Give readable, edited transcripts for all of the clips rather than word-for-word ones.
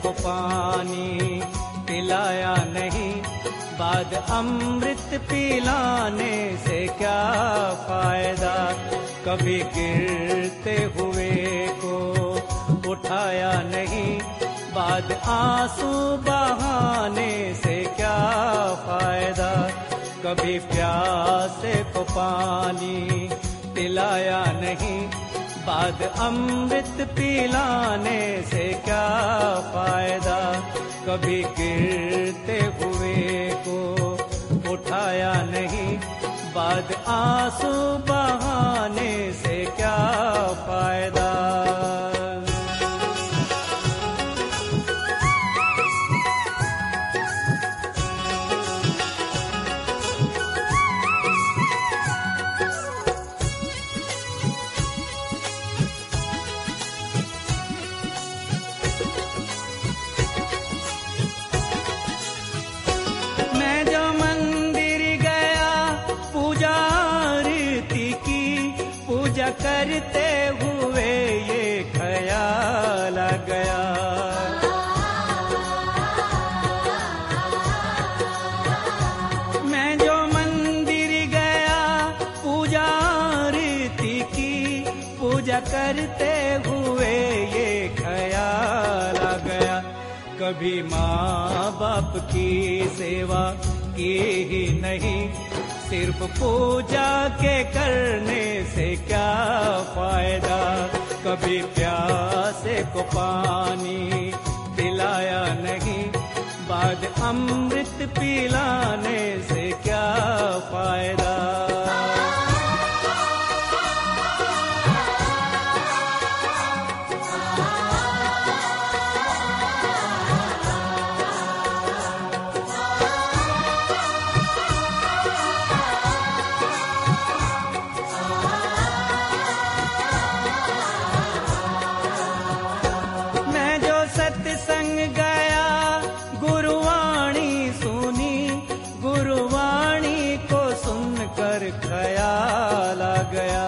को पानी पिलाया नहीं, बाद अमृत पिलाने से क्या फायदा। कभी गिरते हुए को उठाया नहीं, बाद आंसू बहाने से क्या फायदा। कभी प्यासे को पानी पिलाया नहीं, बाद अमृत पिलाने से क्या फायदा। कभी गिरते हुए को उठाया नहीं, बाद आंसू बहाने से क्या फायदा। करते हुए ये ख्याल आ गया, मैं जो मंदिर गया पूजा आरती की, पूजा करते हुए ये ख्याल आ गया। कभी माँ बाप की सेवा की ही नहीं, सिर्फ पूजा के करने से क्या फायदा। कभी प्यासे को पानी पिलाया नहीं, बाद अमृत पिलाने से क्या फायदा। ख्याल आ गया,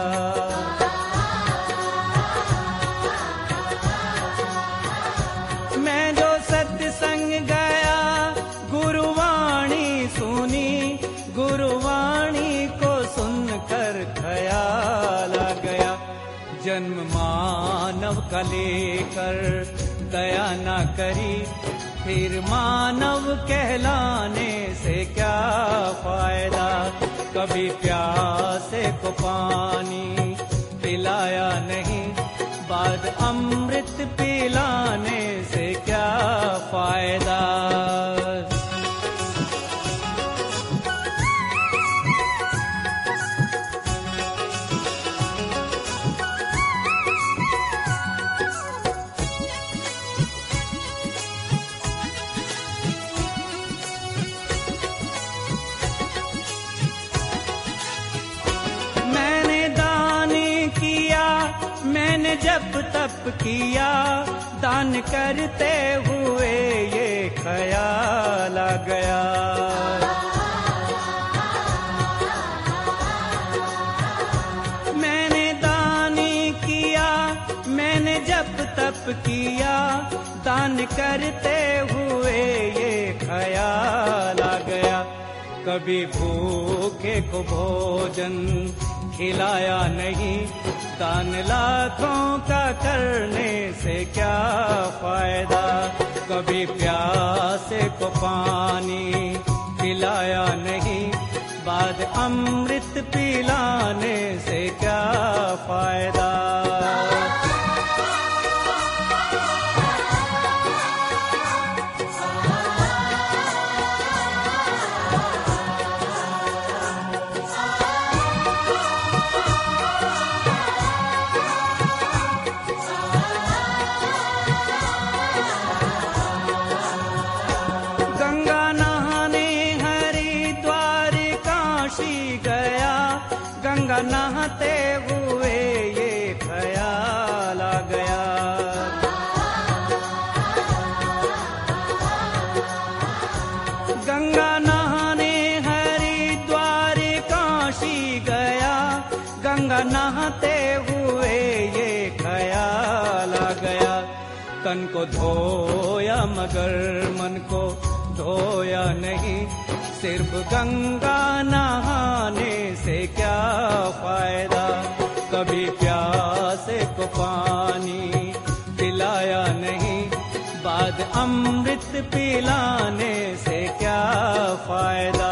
मैं जो सत्संग गया गुरुवाणी सुनी, गुरुवाणी को सुनकर ख्याल आ गया। जन्म मानव का लेकर दया न करी, फिर मानव कहलाने से क्या फायदा। कभी प्यासे को पानी पिलाया नहीं, बाद अमृत पिलाने से क्या फायदा। मैंने जप तप किया, दान करते हुए ये ख्याल आ गया, मैंने दान किया, मैंने जप तप किया, दान करते हुए ये ख्याल आ गया। कभी भूखे को भोजन खिलाया नहीं, दान लाखों का करने से क्या फायदा। कभी प्यासे को पानी पिलाया नहीं, बाद अमृत पिलाने से क्या फायदा। गंगा नहाते हुए ये ख्याल आ गया, गंगा नहाने हरिद्वार काशी गया, गंगा नहाते हुए ये ख्याल आ गया। तन को धोया मगर मन को धोया नहीं। सिर्फ गंगा नहाने से क्या फायदा, कभी प्यासे को पानी पिलाया नहीं, बाद अमृत पिलाने से क्या फायदा।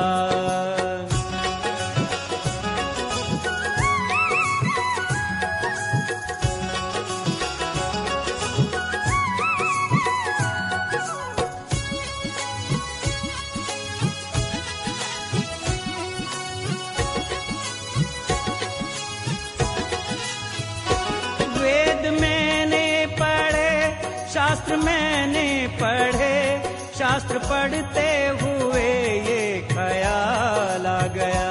वेद मैंने पढ़े, शास्त्र मैंने पढ़े, शास्त्र पढ़ते हुए ये ख्याल आ गया।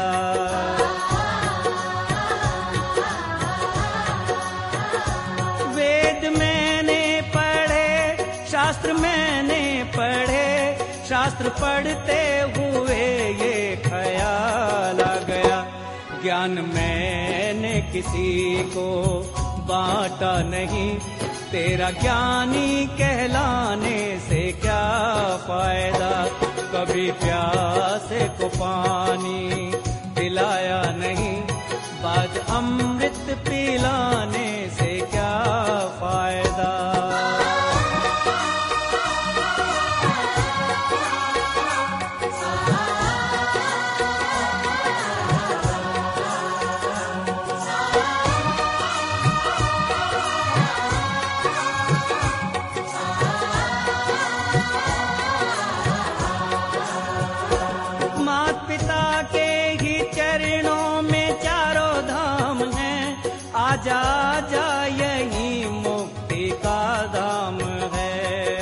वेद मैंने पढ़े, शास्त्र मैंने पढ़े, शास्त्र पढ़ते हुए ये ख्याल आ गया। ज्ञान मैंने किसी को बांटा नहीं, तेरा ज्ञानी कहलाने से क्या फायदा। कभी प्यासे को पानी पिलाया नहीं, बाद अमृत पिलाने से क्या फायदा। आजा जा यही मुक्ति का धाम है।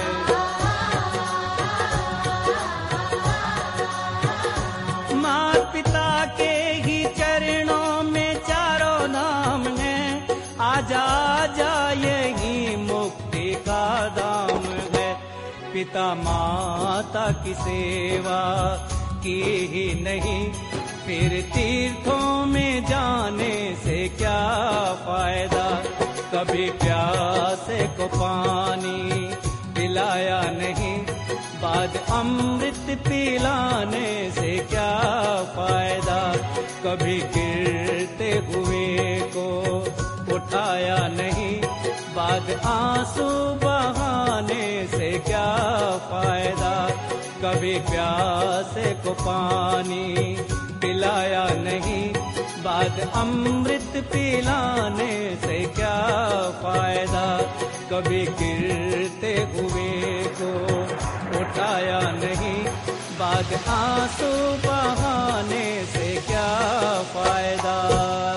माता पिता के ही चरणों में चारों धाम है, आजा जा यही मुक्ति का धाम है। पिता माता की सेवा की ही नहीं, फिर तीर्थों में जाने से क्या फायदा। कभी प्यासे को पानी पिलाया नहीं, बाद अमृत पिलाने से क्या फायदा। कभी गिरते हुए को उठाया नहीं, बाद आंसू बहाने से क्या फायदा। कभी प्यासे को पानी पिलाया नहीं, बाद अमृत पिलाने से क्या फायदा। कभी गिरते हुए को उठाया नहीं, बाद आंसू बहाने से क्या फायदा।